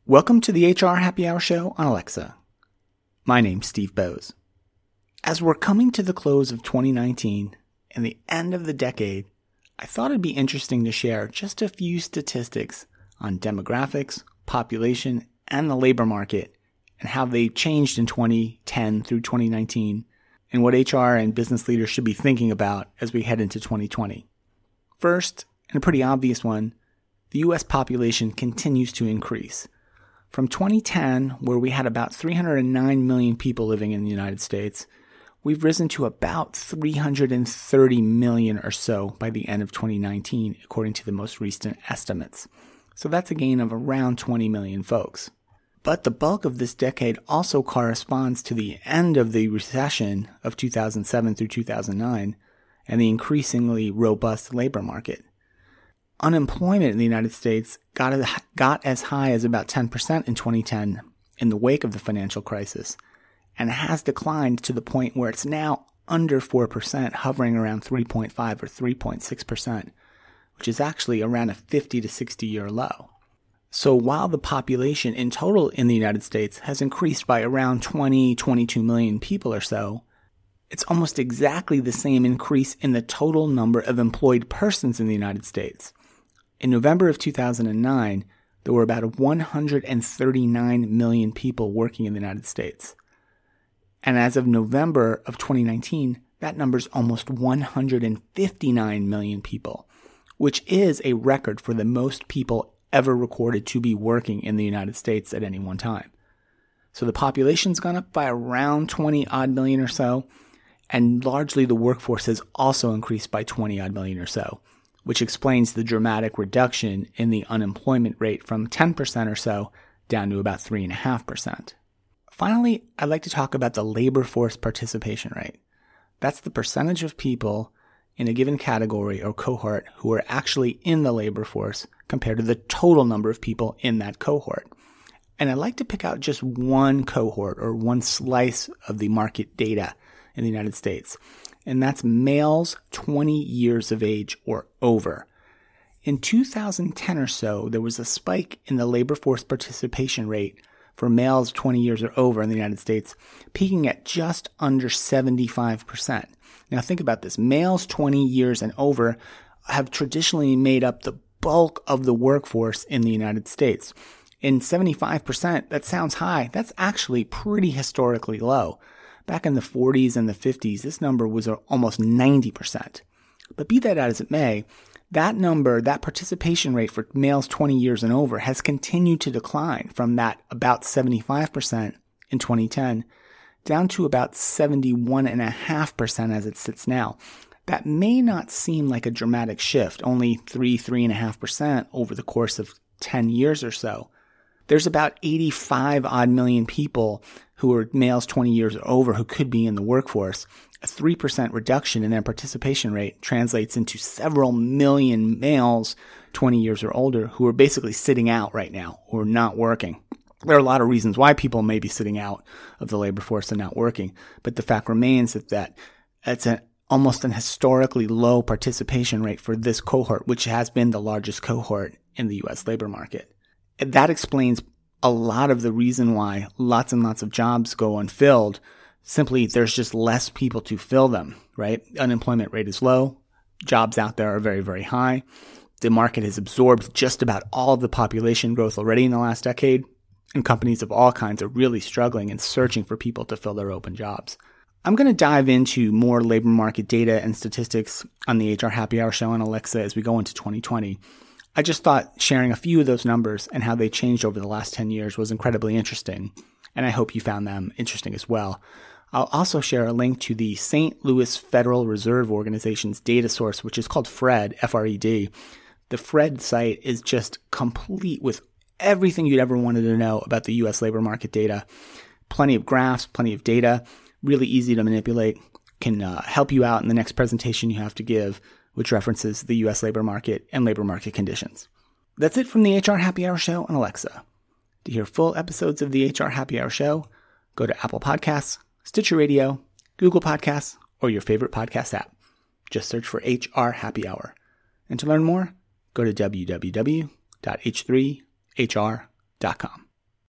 Welcome to the HR Happy Hour Show on Alexa. My name's Steve Bowes. As we're coming to the close of 2019 and the end of the decade, I thought it'd be interesting to share just a few statistics on demographics, population, and the labor market, and how they changed in 2010 through 2019, and what HR and business leaders should be thinking about as we head into 2020. First, and a pretty obvious one, the U.S. population continues to increase. From 2010, where we had about 309 million people living in the United States, we've risen to about 330 million or so by the end of 2019, according to the most recent estimates. So that's a gain of around 20 million folks. But the bulk of this decade also corresponds to the end of the recession of 2007 through 2009 and the increasingly robust labor market. Unemployment in the United States got as high as about 10% in 2010 in the wake of the financial crisis, and has declined to the point where it's now under 4%, hovering around 3.5 or 3.6%, which is actually around a 50 to 60 year low. So while the population in total in the United States has increased by around 22 million people or so, it's almost exactly the same increase in the total number of employed persons in the United States. In November of 2009, there were about 139 million people working in the United States. And as of November of 2019, that number's almost 159 million people, which is a record for the most people ever recorded to be working in the United States at any one time. So the population's gone up by around 20 odd million or so, and largely the workforce has also increased by 20 odd million or so, which explains the dramatic reduction in the unemployment rate from 10% or so down to about 3.5%. Finally, I'd like to talk about the labor force participation rate. That's the percentage of people in a given category or cohort who are actually in the labor force compared to the total number of people in that cohort. And I'd like to pick out just one cohort or one slice of the market data in the United States, and that's males 20 years of age or over. In 2010 or so, there was a spike in the labor force participation rate for males 20 years or over in the United States, peaking at just under 75%. Now think about this. Males 20 years and over have traditionally made up the bulk of the workforce in the United States. In 75%, that sounds high. That's actually pretty historically low. Back in the 40s and the 50s, this number was almost 90%. But be that as it may, that number, that participation rate for males 20 years and over has continued to decline from that about 75% in 2010 down to about 71.5% as it sits now. That may not seem like a dramatic shift, only 3.5% over the course of 10 years or so. There's about 85 odd million people who are males 20 years or over who could be in the workforce. A 3% reduction in their participation rate translates into several million males 20 years or older who are basically sitting out right now or not working. There are a lot of reasons why people may be sitting out of the labor force and not working, but the fact remains that it's almost an historically low participation rate for this cohort, which has been the largest cohort in the U.S. labor market. That explains a lot of the reason why lots and lots of jobs go unfilled. Simply, there's just less people to fill them, right? Unemployment rate is low. Jobs out there are very, very high. The market has absorbed just about all of the population growth already in the last decade, and companies of all kinds are really struggling and searching for people to fill their open jobs. I'm going to dive into more labor market data and statistics on the HR Happy Hour show on Alexa as we go into 2020. I just thought sharing a few of those numbers and how they changed over the last 10 years was incredibly interesting, and I hope you found them interesting as well. I'll also share a link to the St. Louis Federal Reserve Organization's data source, which is called FRED, F-R-E-D. The FRED site is just complete with everything you'd ever wanted to know about the U.S. labor market data. Plenty of graphs, plenty of data, really easy to manipulate, can help you out in the next presentation you have to give, which references the U.S. labor market and labor market conditions. That's it from the HR Happy Hour show on Alexa. To hear full episodes of the HR Happy Hour show, go to Apple Podcasts, Stitcher Radio, Google Podcasts, or your favorite podcast app. Just search for HR Happy Hour. And to learn more, go to www.h3hr.com.